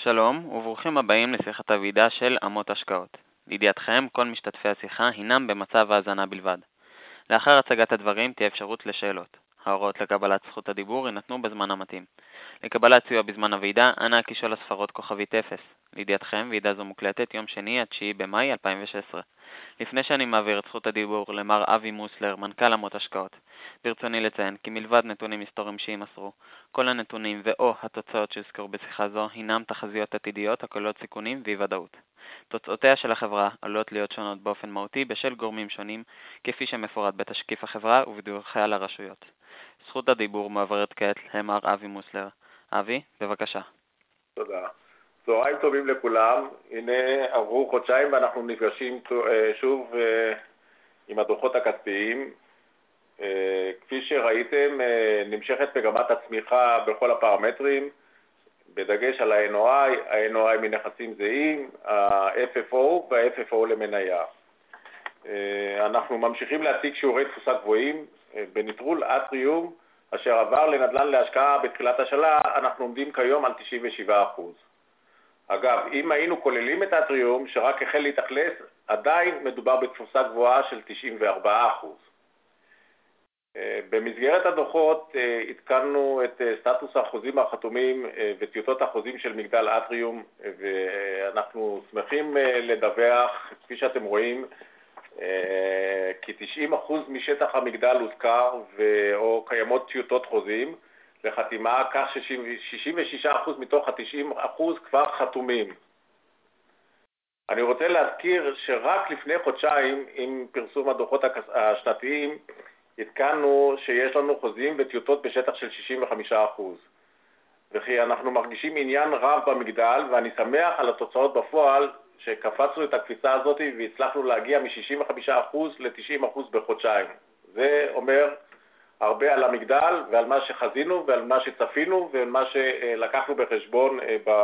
שלום וברוכים הבאים לשיחת הוועידה של אמות השקעות. לידיעתכם, כל משתתפי השיחה הינם במצב האזנה בלבד. לאחר הצגת הדברים תהיה אפשרות לשאלות. ההוראות לקבלת זכות הדיבור יינתנו בזמן המתאים. לקבלת סיוע בזמן הוועידה, אנא הקישו לספרות כוכבית 0. לידיעתכם, ועידה זו מוקלטת יום שני, 9 במאי 2016. לפני שאני מעביר את זכות הדיבור למר אבי מוסלר, מנכ"ל אמות השקעות, ברצוני לציין כי מלבד נתונים היסטוריים שימסרו, כל הנתונים ואו התוצאות שהזכרו בשיחה זו הינם תחזיות עתידיות הכוללות סיכונים ואי ודאות. תוצאותיה של החברה עלולות להיות שונות באופן מהותי בשל גורמים שונים, כפי שמפורט בתשקיף החברה ובדיווחיה לרשויות. זכות הדיבור מעברת כעת למר אבי מוסלר. אבי, בבקשה. תודה. צהריים טובים לכולם. הנה עברו חודשיים ואנחנו נפגשים שוב עם הדוחות הכספיים. כפי שראיתם, נמשכת מגמת הצמיחה בכל הפרמטרים, בדגש על ה-NOI, ה-NOI מנכסים זהים, ה-FFO וה-FFO למניה. אנחנו ממשיכים להציג שיעורי תפוסה גבוהים בנטרול אטריום, אשר עבר לנדל"ן להשקעה בתחילת השנה, אנחנו עומדים כיום על 97%. אגב, אם היינו כוללים את האטריום שרק החל להתאכלס, עדיין מדובר בתפוסה גבוהה של 94%. במסגרת הדוחות התקנו את סטטוס החוזים החתומים וטיוטות החוזים של מגדל אטריום, ואנחנו שמחים לדווח, כפי שאתם רואים, כי 90% משטח המגדל הוזכר או קיימות טיוטות חוזים לחתימה, כך ש66% מתוך ה-90% כבר חתומים. אני רוצה להזכיר שרק לפני חודשיים עם פרסום הדוחות השנתיים התקנו שיש לנו חוזים וטיוטות בשטח של 65%. וכי אנחנו מרגישים עניין רב במגדל, ואני שמח על התוצאות בפועל שקפצנו את הקפיצה הזאת והצלחנו להגיע מ-65% ל-90% בחודשיים. זה אומר הרבה על המגדל ועל מה שחזינו ועל מה שצפינו ועל מה שלקחנו בחשבון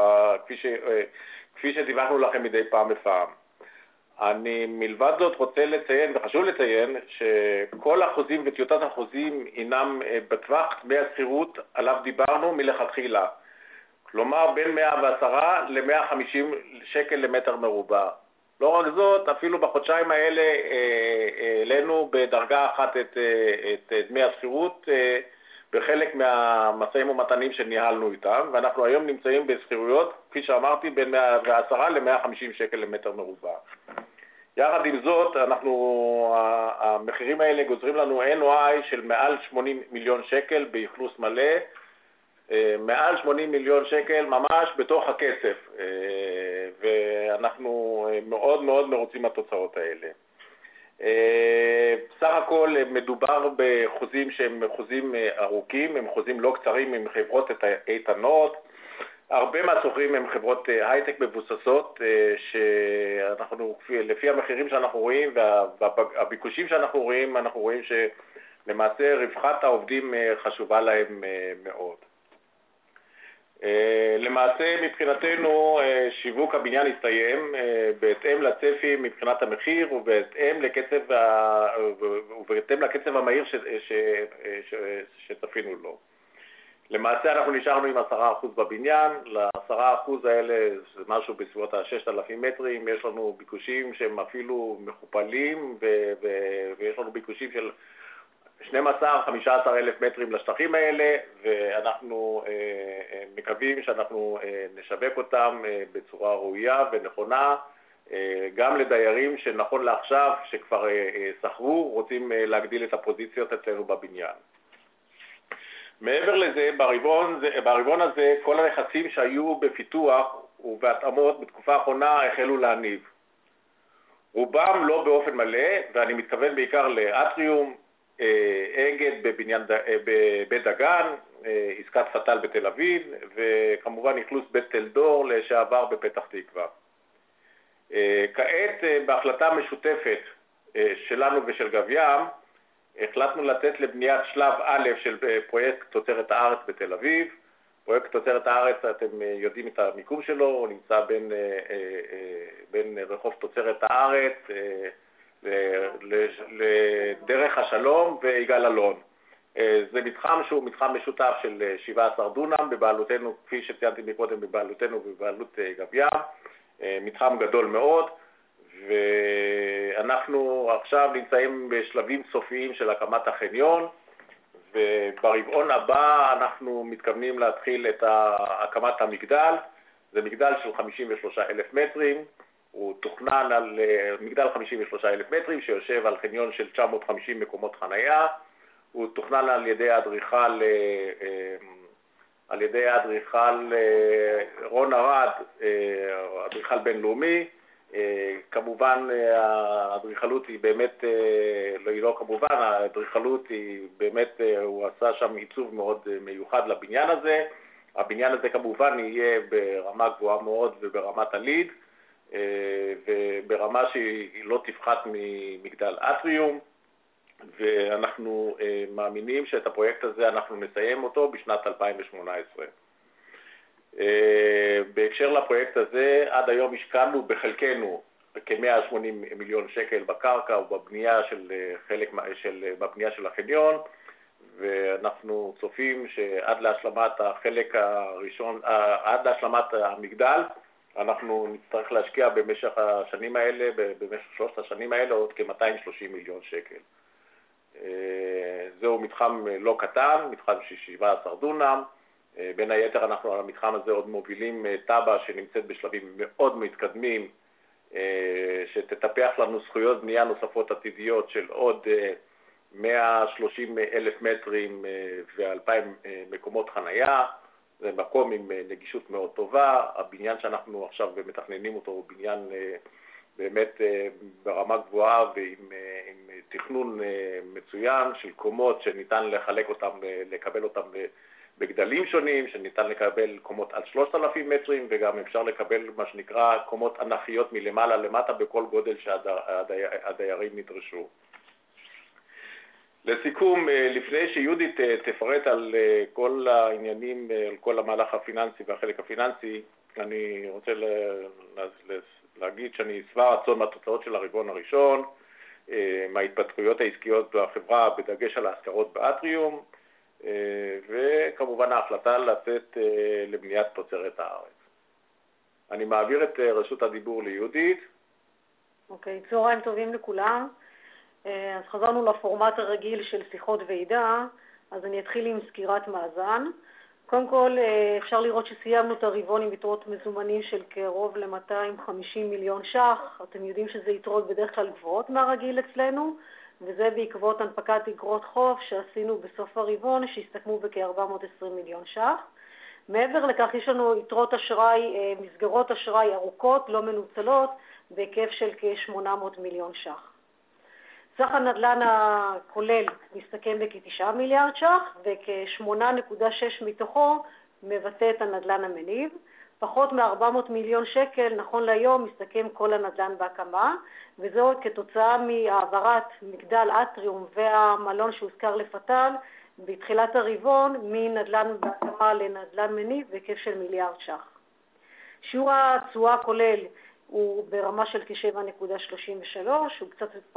כפי שדיווחנו לכם מדי פעם בפעם. אני מלבד זאת רוצה לציין, וחשוב לציין, שכל החוזים וטיוטת החוזים אינם בטווח דמי השכירות עליו דיברנו מלכתחילה. כלומר בין 110 ל-150 שקל למטר מרובע. לא רק זאת, אפילו בחודשיים האלה העלינו בדרגה אחת את דמי השכירות בחלק מהמשאים ומתנים שניהלנו איתם, ואנחנו היום נמצאים בשכירויות, כפי שאמרתי, בין 110 ל-150 שקל למטר מרובע. יחד עם זאת, המחירים האלה גוזרים לנו NOI של מעל 80 מיליון שקל באכלוס מלא, מעל 80 מיליון שקל ממש בתוך הכסף, ואנחנו מאוד מאוד מרוצים מהתוצאות האלה. בסך הכל מדובר בחוזים שהם חוזים ארוכים, הם חוזים לא קצרים, הם חברות איתנות. הרבה מהשוכרים הם חברות הייטק מבוססות, שאנחנו לפי המחירים שאנחנו רואים והביקושים שאנחנו רואים, אנחנו רואים שלמעשה רווחת העובדים חשובה להם מאוד. למעשה מבחינתנו שיווק הבניין הסתיים בהתאם לצפי מבחינת המחיר ובהתאם לקצב המהיר שצפינו לו. למעשה אנחנו נשארנו עם 10% בבניין, ל10% האלה זה משהו בסביבות ה-6,000 מטרים, יש לנו ביקושים שהם אפילו מכופלים ויש לנו ביקושים של 12-15 אלף מטרים לשטחים האלה, ואנחנו מקווים שאנחנו נשווק אותם בצורה ראויה ונכונה, גם לדיירים שנכון לעכשיו, שכבר שכרו, רוצים להגדיל את הפוזיציות אצלנו בבניין. מעבר לזה, ברבעון הזה, כל הנכסים שהיו בפיתוח ובהתאמות בתקופה האחרונה החלו להניב. רובם לא באופן מלא, ואני מתכוון בעיקר לאטריום, אגד בבית דגן, עסקת פטל בתל אביב, וכמובן אכלוס בית תלדור לשעבר בפתח תקווה. כעת בהחלטה משותפת שלנו ושל גב ים, החלטנו לתת לבניית שלב א' של פרויקט תוצרת הארץ בתל אביב. פרויקט תוצרת הארץ, אתם יודעים את המיקום שלו, הוא נמצא בין רחוב תוצרת הארץ לדרך השלום ויגאל אלון. זה מתחם שהוא מתחם משותף של 17 דונם, בבעלותנו, כפי שציינתי מקודם, בבעלותנו ובבעלות גב ים, מתחם גדול מאוד, ואנחנו עכשיו נמצאים בשלבים סופיים של הקמת החניון, וברבעון הבא אנחנו מתכוונים להתחיל את הקמת המגדל. זה מגדל של 53,000 מטרים, הוא תוכנן על מגדל 53,000 מטרים שיושב על חניון של 950 מקומות חנייה. הוא תוכנן על ידי האדריכל רון ארד, אדריכל בינלאומי. כמובן האדריכלות היא באמת, לא כמובן, האדריכלות היא באמת, הוא עשה שם עיצוב מאוד מיוחד לבניין הזה. הבניין הזה כמובן יהיה ברמה גבוהה מאוד וברמת הליד, וברמה שהיא לא תפחת ממגדל אטריום, ואנחנו מאמינים שאת הפרויקט הזה אנחנו נסיים אותו בשנת 2018. בהקשר לפרויקט הזה, עד היום השקענו בחלקנו כ-180 מיליון שקל בקרקע ובבנייה בבנייה של החניון, ואנחנו צופים שעד להשלמת החלק הראשון, עד להשלמת המגדל, אנחנו נצטרך להשקיע במשך השנים האלה, במשך 3 השנים האלה, עוד כ-230 מיליון שקל. זהו מתחם לא קטן, מתחם של 17 דונם. בין היתר אנחנו על המתחם הזה עוד מובילים טאבה שנמצאת בשלבים מאוד מתקדמים, שתטפח לנו זכויות בנייה נוספות עתידיות של עוד 130,000 מטרים ו2,000 מקומות חנייה. זה מקום עם נגישות מאוד טובה. הבניין שאנחנו עכשיו מתכננים אותו הוא בניין באמת ברמה גבוהה ועם תכנון מצוין של קומות שניתן לחלק אותם, לקבל אותם בגדלים שונים, שניתן לקבל קומות עד 3,000 מטרים, וגם אפשר לקבל מה שנקרא קומות אנכיות מלמעלה למטה בכל גודל שהדיירים נדרשו. לסיכום, לפני שיהודית תפרט על כל העניינים, על כל המהלך הפיננסי והחלק הפיננסי, אני רוצה להגיד שאני שבע רצון מהתוצאות של הרבעון הראשון, מההתפתחויות העסקיות בחברה בדגש על ההשכרות באטריום, וכמובן ההחלטה לצאת לבניית תוצרת הארץ. אני מעביר את רשות הדיבור ליהודית. אוקיי, צהריים טובים לכולם. אז חזרנו לפורמט הרגיל של שיחות ועידה, אז אני אתחיל עם סקירת מאזן. קודם כל, אפשר לראות שסיימנו את הרבעון עם יתרות מזומנים של קרוב ל-250 מיליון ש"ח. אתם יודעים שזה יתרות בדרך כלל גבוהות מהרגיל אצלנו, וזה בעקבות הנפקת אגרות חוב שעשינו בסוף הרבעון, שהסתכמו בכ-420 מיליון ש"ח. מעבר לכך, יש לנו יתרות אשראי, מסגרות אשראי ארוכות, לא מנוצלות, בהיקף של כ-800 מיליון ש"ח. סך הנדל"ן הכולל מסתכם בכ-9 מיליארד ש"ח, וכ-8.6 מתוכו מבטא את הנדל"ן המניב. פחות מ-400 מיליון שקל, נכון להיום, מסתכם כל הנדל"ן בהקמה, וזו כתוצאה מהעברת מגדל אטריום והמלון שהוזכר לפתל בתחילת הרבעון, מנדל"ן בהקמה לנדל"ן מניב בהיקף של מיליארד ש"ח. שיעור התשואה הכולל הוא ברמה של כ-7.33, הוא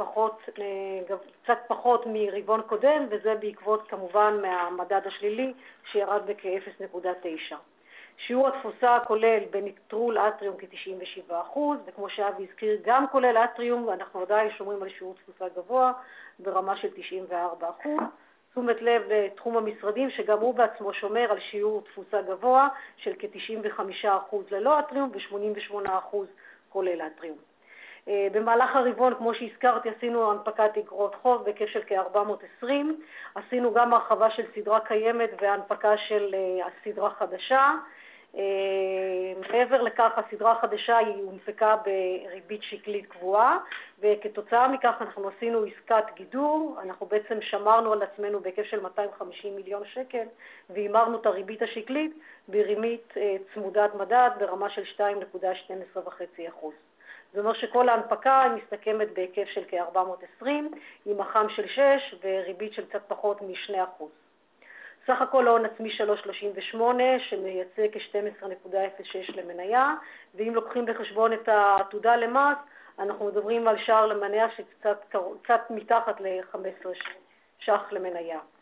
קצת פחות מרבעון קודם, וזה בעקבות כמובן מהמדד השלילי שירד בכ-0.9. שיעור התפוסה הכולל בנטרול אטריום כ-97%, וכמו שאבי הזכיר, גם כולל אטריום, ואנחנו עדיין שומרים על שיעור תפוסה גבוה ברמה של 94%. תשומת לב לתחום המשרדים, שגם הוא בעצמו שומר על שיעור תפוסה גבוה של כ-95% ללא אטריום ו-88% כולל אטריום. במהלך הרבעון, כמו שהזכרתי, עשינו הנפקת אגרות חוב בהיקף של כ-420, עשינו גם הרחבה של סדרה קיימת והנפקה של הסדרה חדשה. מעבר לכך, הסדרה החדשה היא הונפקה בריבית שקלית קבועה, וכתוצאה מכך אנחנו עשינו עסקת גידור. אנחנו בעצם שמרנו על עצמנו בהיקף של 250 מיליון שקל, והימרנו את הריבית השקלית בריבית צמודת מדד ברמה של 2.12.5%. זאת אומרת שכל ההנפקה מסתכמת בהיקף של כ-420, עם מח"מ של 6 וריבית של קצת פחות מ2%. סך הכל ההון עצמי 3.38, שמייצא כ-12.06 למניה, ואם לוקחים בחשבון את העתודה למס, אנחנו מדברים על שער למניה שקצת מתחת ל-15 ש"ח למניה.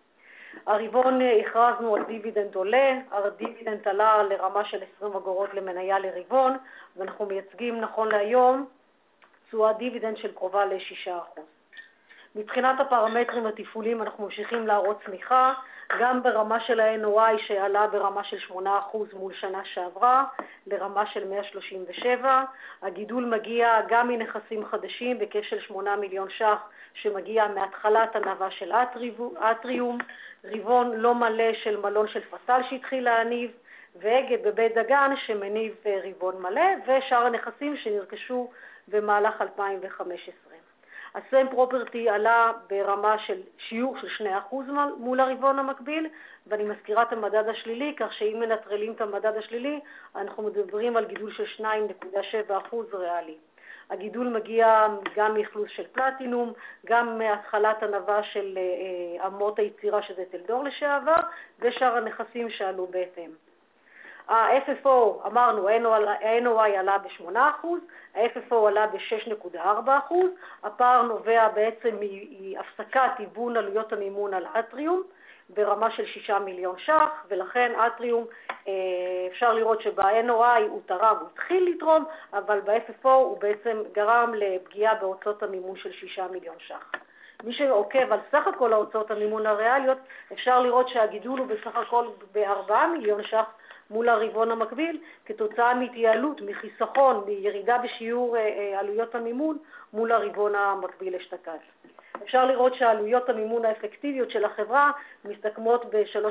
הרבעון הכרזנו על דיבידנד עולה, הדיבידנד עלה לרמה של 20 אגורות למניה לרבעון, ואנחנו מייצגים נכון להיום תשואת דיבידנד של קרובה ל-6%. מבחינת הפרמטרים התפעוליים אנחנו ממשיכים להראות צמיחה, גם ברמה של ה-NOI שעלה ברמה של 8% מול שנה שעברה, לרמה של 137. הגידול מגיע גם מנכסים חדשים בכיף של 8 מיליון ש"ח, שמגיע מהתחלת הנבה של אטריום, רבעון לא מלא של מלון של פסל שהתחיל להניב, ואגד בבית דגן שמניב רבעון מלא, ושאר הנכסים שנרכשו במהלך 2015. הסם פרופרטי עלה ברמה של שיעור של 2% מול הרבעון המקביל, ואני מזכירה את המדד השלילי, כך שאם מנטרלים את המדד השלילי, אנחנו מדברים על גידול של 2.7% ריאלי. הגידול מגיע גם מאכלוס של פלטינום, גם מהתחלת הנבה של אמות היצירה שזה טלדור לשעבר, ושאר הנכסים שעלו בהתאם. ה-FFO, אמרנו, ה-NOI עלה ב8%, ה-FFO עלה ב6.4%, הפער נובע בעצם מהפסקת היוון עלויות המימון על אטריום, ברמה של 6 מיליון ש"ח, ולכן אטריום אפשר לראות שב-NOI הוא תרם, הוא התחיל לתרום, אבל ב-FFO הוא בעצם גרם לפגיעה בהוצאות המימון של 6 מיליון ש"ח. מי שעוקב על סך הכל ההוצאות המימון הריאליות, אפשר לראות שהגידול הוא בסך הכל ב4 מיליון ש"ח מול הרבעון המקביל, כתוצאה מהתייעלות, מחיסכון, מירידה בשיעור עלויות המימון מול הרבעון המקביל אשתקד. אפשר לראות שעלויות המימון האפקטיביות של החברה מסתכמות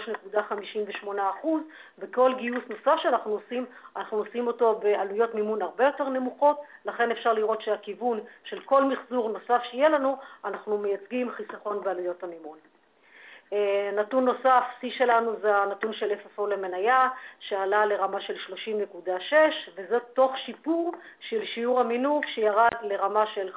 ב3.58%, וכל גיוס נוסף שאנחנו עושים, אנחנו עושים אותו בעלויות מימון הרבה יותר נמוכות, לכן אפשר לראות שהכיוון של כל מחזור נוסף שיהיה לנו, אנחנו מייצגים חיסכון בעלויות המימון. נתון נוסף, C שלנו זה הנתון של FFO למניה, שעלה לרמה של 30.6, וזה תוך שיפור של שיעור המינוף שירד לרמה של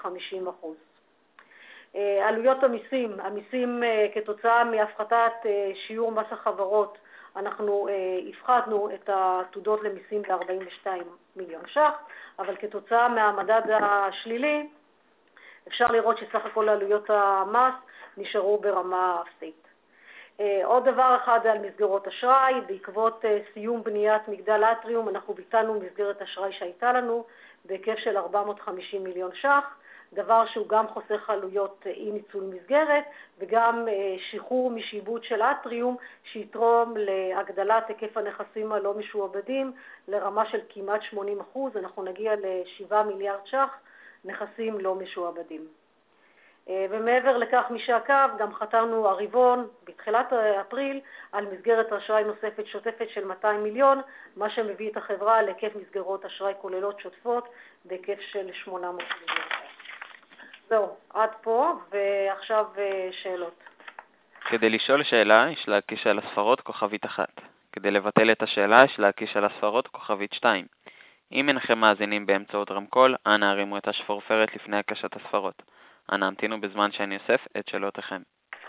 50%. עלויות המיסים כתוצאה מהפחתת שיעור מס החברות, אנחנו הפחתנו את העתודות למיסים ב-42 מיליון ש"ח, אבל כתוצאה מהמדד השלילי, אפשר לראות שסך הכל עלויות המס נשארו ברמה אפסית. עוד דבר אחד על מסגרות אשראי, בעקבות סיום בניית מגדל אטריום, אנחנו ביטלנו מסגרת אשראי שהייתה לנו בהיקף של 450 מיליון ש"ח, דבר שהוא גם חוסך עלויות אי ניצול מסגרת, וגם שחרור משיבוד של אטריום שיתרום להגדלת היקף הנכסים הלא משועבדים לרמה של כמעט 80%, אנחנו נגיע ל7 מיליארד ש"ח נכסים לא משועבדים. ומעבר לכך משעקב גם חתמנו הרבעון בתחילת אפריל על מסגרת אשראי נוספת שוטפת של 200 מיליון, מה שמביא את החברה להיקף מסגרות אשראי כוללות שוטפות בהיקף של 800 מיליון. זהו, עד פה, ועכשיו שאלות. כדי לשאול שאלה, יש להקיש על הספרות כוכבית 1. כדי לבטל את השאלה, יש להקיש על הספרות כוכבית 2. אם אינכם מאזינים באמצעות רמקול, אנא הרימו את השפורפרת לפני הקשת הספרות. אנא המתינו בזמן שאני אוסף את שאלותיכם.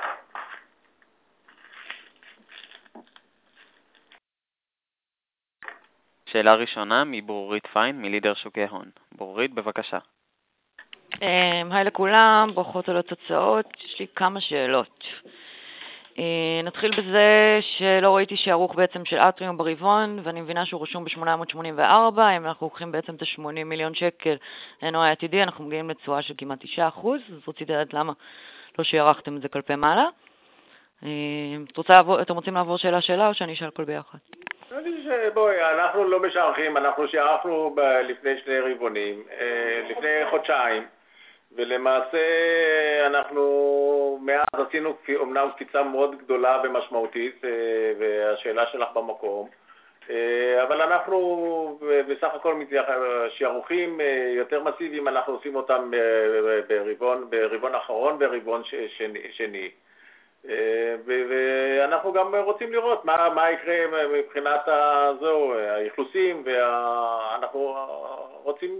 שאלה ראשונה מברורית פיין מלידר שוקי הון. ברורית, בבקשה. היי לכולם, ברכות על התוצאות. יש לי כמה שאלות. נתחיל בזה שלא ראיתי שערוך בעצם של אטריום ברבעון, ואני מבינה שהוא רשום ב-884, אם אנחנו לוקחים בעצם את ה-80 מיליון שקל NOI עתידי, אנחנו מגיעים לתשואה של כמעט 9%, אז רציתי לדעת למה לא שערכתם את זה כלפי מעלה. אתם רוצים לעבור שאלה או שאני אשאל כל ביחד? בואי, אנחנו לא משערכים, אנחנו שערכנו לפני 2 רבעונים, לפני חודשיים, ולמעשה אנחנו מאז עשינו אומנם קפיצה מאוד גדולה ומשמעותית, והשאלה שלך במקום, אבל אנחנו בסך הכל שערוכים יותר מסיביים, אנחנו עושים אותם ברבעון האחרון, ברבעון שני. ואנחנו גם רוצים לראות מה יקרה מבחינת האכלוסים, ואנחנו רוצים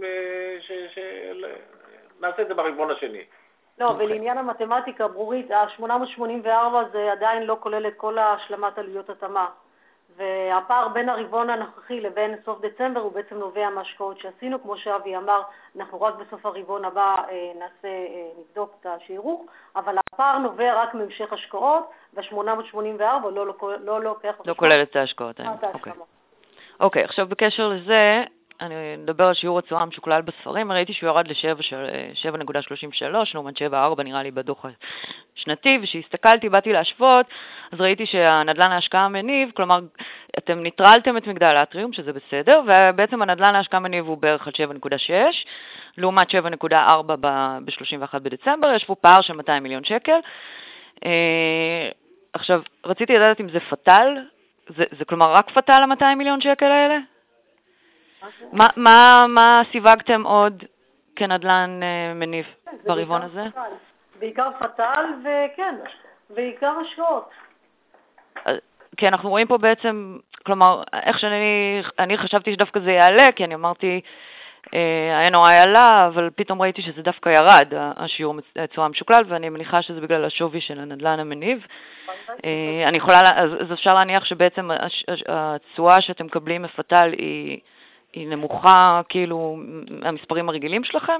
נעשה את זה ברבעון השני. לא, ולעניין המתמטיקה, ברורית, ה-884 זה עדיין לא כולל את כל השלמת עלויות התאמה. והפער בין הרבעון הנוכחי לבין סוף דצמבר הוא בעצם נובע מהשקעות שעשינו, כמו שאבי אמר, אנחנו רק בסוף הרבעון הבא נבדוק את השיערוך, אבל הפער נובע רק מהמשך השקעות, וה-884 לא לוקח... לא כולל את ההשקעות האלה. אוקיי, עכשיו בקשר לזה, אני מדבר על שיעור התשואה המשוקלל בספרים, ראיתי שהוא ירד ל-7.33, לעומת 7.4 נראה לי בדוח השנתי, ושהסתכלתי, באתי להשוות, אז ראיתי שהנדל"ן ההשקעה מניב, כלומר, אתם ניטרלתם את מגדל האטריום, שזה בסדר, ובעצם הנדל"ן ההשקעה מניב הוא בערך על 7.6, לעומת 7.4 ב-31 בדצמבר, יש פה פער של 200 מיליון שקל. עכשיו, רציתי לדעת אם זה פטל, זה כלומר רק פטל ה-200 מיליון שקל האלה? מה סיווגתם עוד כנדל"ן מניב ברבעון הזה? בעיקר פטל וכן, בעיקר השקעות. כי אנחנו רואים פה בעצם, כלומר, איך שאני חשבתי שדווקא זה יעלה, כי אני אמרתי, ה-NOI עלה, אבל פתאום ראיתי שזה דווקא ירד, השיעור התשואה המשוקלל, ואני מניחה שזה בגלל השווי של הנדל"ן המניב. אני יכולה, אז אפשר להניח שבעצם התשואה שאתם מקבלים מפטל היא נמוכה, כאילו, המספרים הרגילים שלכם?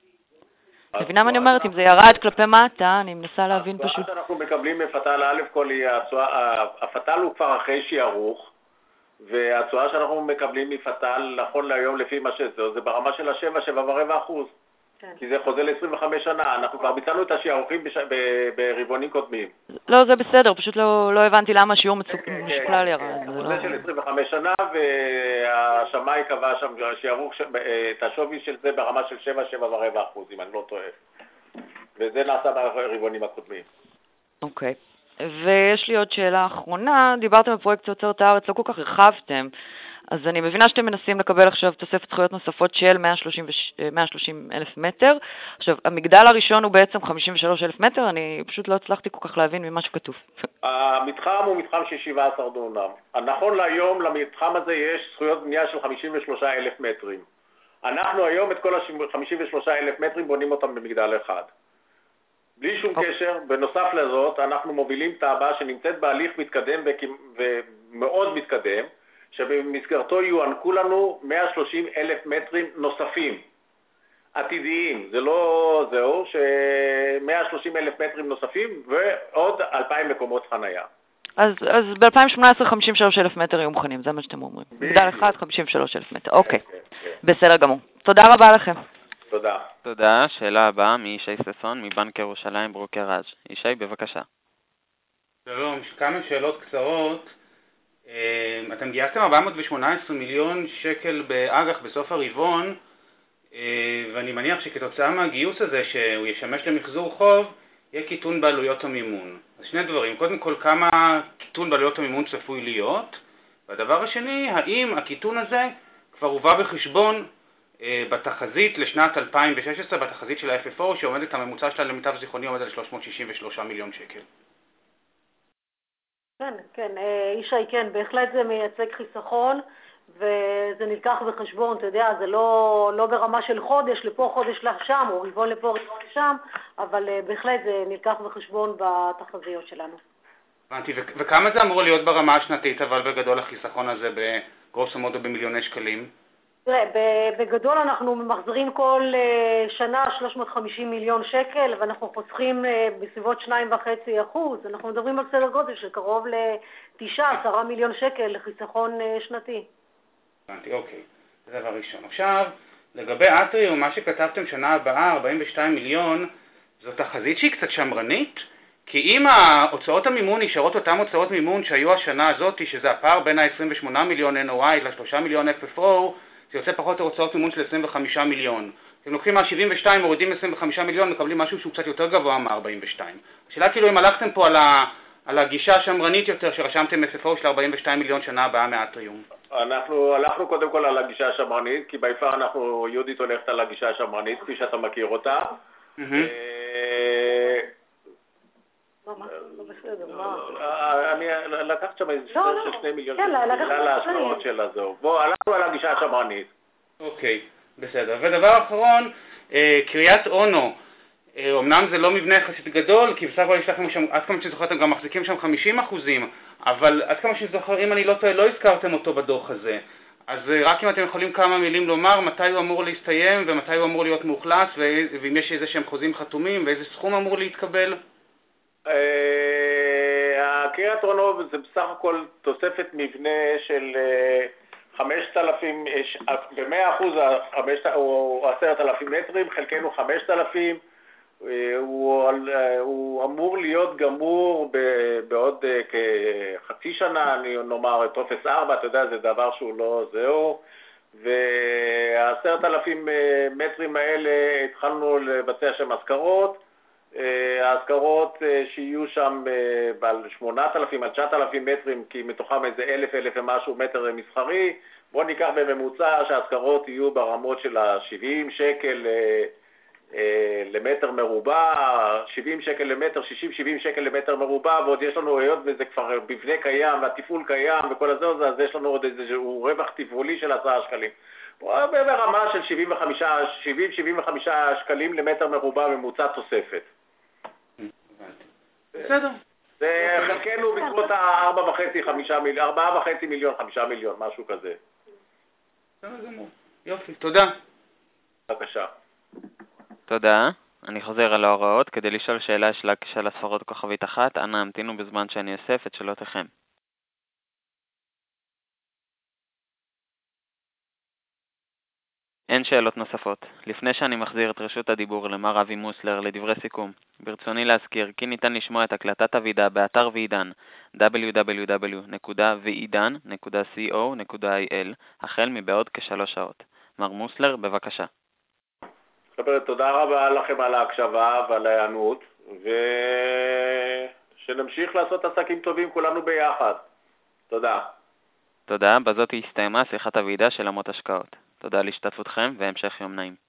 מבינה מה אני אומרת? אם זה ירד כלפי מטה, אני מנסה להבין פשוט. התשואה שאנחנו מקבלים מפטל, א' כל היא הפטל הוא כבר אחרי שיערוך, והתשואה שאנחנו מקבלים מפטל, נכון להיום לפי מה שזה, זה ברמה של ה-7.25%. כי זה חוזה ל-25 שנה, אנחנו כבר ביצענו את השיערוכים ברבעונים קודמים. לא, זה בסדר, פשוט לא הבנתי למה השיעור משוקלל ירד. חוזה של 25 שנה, והשמאי קבע שם את השווי של זה ברמה של 7.25%, אם אני לא טועה. וזה נעשה ברבעונים הקודמים. אוקיי. ויש לי עוד שאלה אחרונה, דיברתם בפרויקט תוצרת הארץ, לא כל כך הרחבתם, אז אני מבינה שאתם מנסים לקבל עכשיו תוספת זכויות נוספות של 130,000 מטר. עכשיו, המגדל הראשון הוא בעצם 53,000 מטר, אני פשוט לא הצלחתי כל כך להבין ממה שכתוב. המתחם הוא מתחם של 17 דונם. נכון להיום למתחם הזה יש זכויות בנייה של 53,000 מטרים. אנחנו היום את כל ה-53,000 מטרים בונים אותם במגדל אחד. בלי שום קשר, בנוסף לזאת, אנחנו מובילים תב"ע שנמצאת בהליך מתקדם ומאוד מתקדם, שבמסגרתו יוענקו לנו 130,000 מטרים נוספים, עתידיים. זה לא זהו, ש130,000 מטרים נוספים ועוד 2,000 מקומות חנייה. אז ב-2018 53,000 מטר יהיו מוכנים, זה מה שאתם אומרים. מגדל אחד 53,000 מטר, אוקיי. בסדר גמור. תודה רבה לכם. תודה. תודה. שאלה הבאה מישי ססון מבנק ירושלים ברוקראז'. ישי, בבקשה. שלום, כמה שאלות קצרות. אתם גייסתם 418 מיליון שקל באג"ח בסוף הרבעון, ואני מניח שכתוצאה מהגיוס הזה שהוא ישמש למחזור חוב, יהיה קיטון בעלויות המימון. אז שני דברים, קודם כל כמה קיטון בעלויות המימון צפוי להיות, והדבר השני, האם הקיטון הזה כבר הובא בחשבון בתחזית לשנת 2016, בתחזית של ה-FFO, שעומדת הממוצע שלה למיטב זיכרוני עומד על 363 מיליון שקל. כן, ישי, כן, בהחלט זה מייצג חיסכון, וזה נלקח בחשבון, אתה יודע, זה לא ברמה של חודש, לפה חודש לשם, או רבעון לפה רבעון לשם, אבל בהחלט זה נלקח בחשבון בתחזיות שלנו. הבנתי, וכמה זה אמור להיות ברמה השנתית, אבל בגדול החיסכון הזה בגרוסו מודו במיליוני שקלים? תראה, בגדול אנחנו מחזירים כל שנה 350 מיליון שקל, ואנחנו חוסכים בסביבות 2.5%. אנחנו מדברים על סדר גודל של קרוב ל9-10 מיליון שקל לחיסכון שנתי. הבנתי, אוקיי. זה דבר ראשון. עכשיו, לגבי אטריום, מה שכתבתם שנה הבאה, 42 מיליון, זו תחזית שהיא קצת שמרנית, כי אם ההוצאות המימון נשארות אותם הוצאות מימון שהיו השנה הזאת, שזה הפער בין ה-28 מיליון NOI ל-3 מיליון FFO, זה יוצא פחות הוצאות מימון של 25 מיליון. אתם לוקחים מה-72, מורידים 25 מיליון, מקבלים משהו שהוא קצת יותר גבוה מה-42. השאלה כאילו אם הלכתם פה על הגישה השמרנית יותר, שרשמתם FFO של 42 מיליון שנה הבאה מאטריום. אנחנו הלכנו קודם כל על הגישה השמרנית, כי ביפר אנחנו, יהודית הולכת על הגישה השמרנית, כפי שאתה מכיר אותה. אני לקחת שם איזה של 2 מיליון בגלל ההשקעות של הזו. בוא, הלכנו על הגישה השמרנית. אוקיי, בסדר. ודבר אחרון, קריית אונו. אמנם זה לא מבנה יחסית גדול, כי בסך הכל יש לכם שם, עד כמה שזוכר אתם גם מחזיקים שם 50%, אבל עד כמה שזוכר, אם אני לא טועה, לא הזכרתם אותו בדוח הזה. אז רק אם אתם יכולים כמה מילים לומר, מתי הוא אמור להסתיים ומתי הוא אמור להיות מאוכלס, ואם יש איזה שהם חוזים חתומים, ואיזה סכום אמור להתקבל? קריית אונו זה בסך הכל תוספת מבנה של 5,000, ב-100% הוא 10,000 מטרים, חלקנו 5,000, הוא אמור להיות גמור בעוד כחצי שנה, אני נאמר, טופס 4, אתה יודע, זה דבר שהוא לא זהו, וה10,000 מטרים האלה התחלנו לבצע שם הזכרות, ההזכרות שיהיו שם על 8,000 עד 9,000 מטרים, כי מתוכם איזה 1,000 ומשהו מטר מסחרי. בואו ניקח בממוצע שההזכרות יהיו ברמות של ה-70 שקל למטר מרובע, 70 שקל למטר, 60-70 שקל למטר מרובע, ועוד יש לנו, היות וזה כבר מבנה קיים והטיפול קיים וכל הזה, אז יש לנו עוד איזשהו רווח תפעולי של 10 שקלים. ברמה של 70-75 שקלים למטר מרובע ממוצע תוספת. בסדר. זה חלקנו בסביבות 4.5 מיליון, 5 מיליון, משהו כזה. יופי, תודה. בבקשה. תודה. אני חוזר על ההוראות. כדי לשאול שאלה של הספרות כוכבית 1, אנא המתינו בזמן שאני אוסף את שאלותיכם. אין שאלות נוספות. לפני שאני מחזיר את רשות הדיבור למר אבי מוסלר לדברי סיכום, ברצוני להזכיר כי ניתן לשמוע את הקלטת הוועידה באתר ועידן www.ועידן.co.il החל מבעוד כ3 שעות. מר מוסלר, בבקשה. תודה רבה לכם על ההקשבה ועל ההיענות, ושנמשיך לעשות עסקים טובים כולנו ביחד. תודה. תודה, בזאת הסתיימה שיחת הוועידה של אמות השקעות. תודה על השתתפותכם והמשך יום נעים.